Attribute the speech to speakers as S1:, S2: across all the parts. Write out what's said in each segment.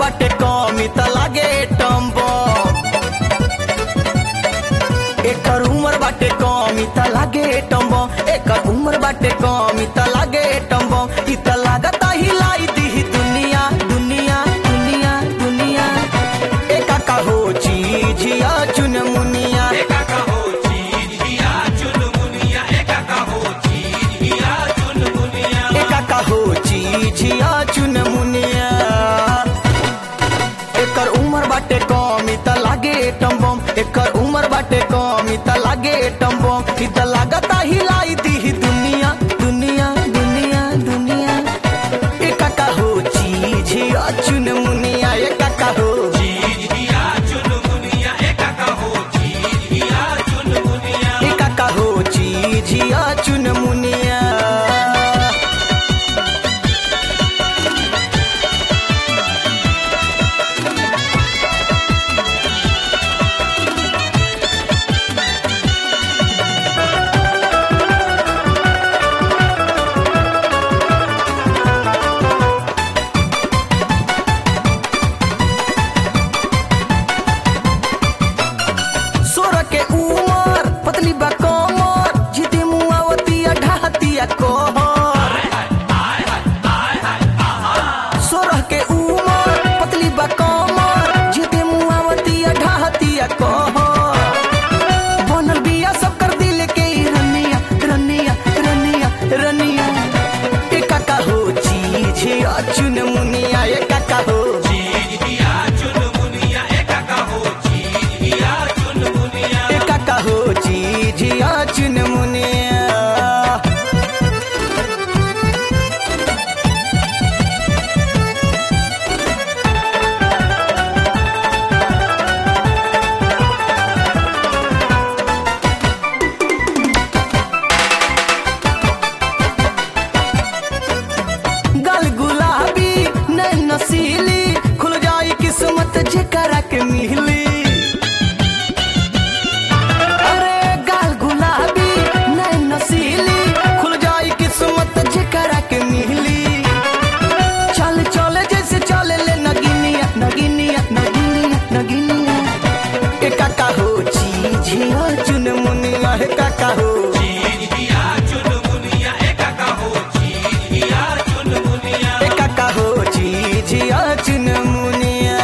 S1: बाटे कमी त लागे टम्बो एकर उम्र बाटे कमी त लागे टम्बो एकर उम्र बाटे कमी त लागे टम्बो इ त लागता हिलाई दी दुनिया दुनिया दुनिया दुनिया एका का हो चीजिया चुन मुनिया
S2: एका का हो चीजिया चुन मुनिया एका का हो चीजिया चुन मुनिया
S1: एका का हो चीजिया चुन मुनिया एकर उम्र बाटे कमी त लागे टम्बो एकर उम्र बाटे कमी त लागे टम्बो इ त लागता हिलाई दी दुनिया दुनिया दुनिया दुनिया एका का हो चीजिया चुन मुनिया एका का हो
S2: चीजिया चुन मुनिया एका का हो चीजिया चुन मुनिया
S1: एका का हो चीजिया चुन मुनिया सोर के उमर पतली बा कमर जीती मुआवतिया ढाहतिया कोहर सोरह के उमर पतली बा कमर जीती मुआवतिया ढाहतिया कोहर बनल बिया सब कर दिल के ई रनिया रनिया रनिया रनिया एका का हो चीजिया चुन मुनिया एका का हो
S2: चीजिया चुन मुनिया एका का हो चीजिया चुन मुनिया
S1: एका का हो चीजिया चुन मुनिया गल गुलाबी नैन नसीली खुल जाई किस्मत जेकरा के मिली अरे गल गुलाबी नैन नसीली खुल जाई किस्मत जेकरा के मिली चल चले जैसे चले ले नगिनिया नगिनिया नगिनिया नगिनिया एका का हो चीजिया चुन मुनिया एका का हो
S2: चीजिया चुन मुनिया एका का हो चीजिया चुन मुनिया
S1: एका का हो चीजिया चुन मुनिया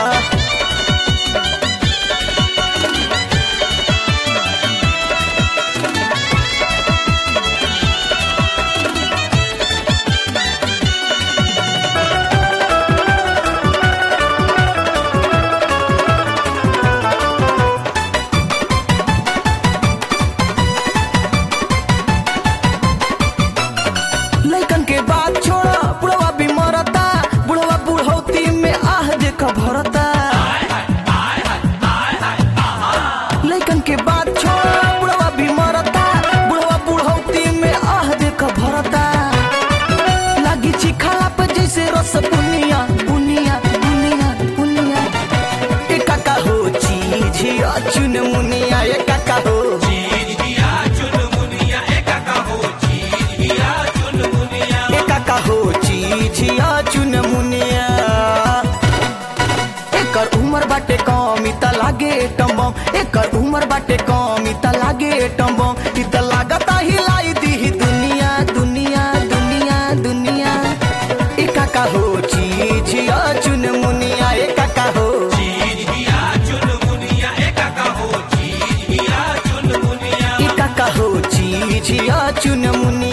S1: लइकन के बात छोड़ा बुढ़वा भी मरता बुढ़वा बुढ़ौती में आह देख भरता लइकन के बात छोड़ा बुढ़वा भी मरता बुढ़वा बुढ़ौती में आह देख भरता लागी चिखाला पे जैसे रस बुनिया बुनिया बुनिया बुनिया एका का हो चीजिया चुन मुनिया एका का हो
S2: चीजिया चुन मुनिया एका का हो चीजिया चुन मुनिया
S1: एका का हो चीजिया चुन मुनिया एकर उम्र बाटे कमी त लागे टम्बो एकर उम्र बाटे कमी त लागे टम्बो इ त लागता हिलाई दी दुनिया दुनिया दुनिया दुनिया एका का हो चीजिया चुन मुनिया एका का हो
S2: चीजिया चुन मुनिया एका का हो चीजिया चुन मुनिया
S1: एका का हो चीजिया चुन मुनिया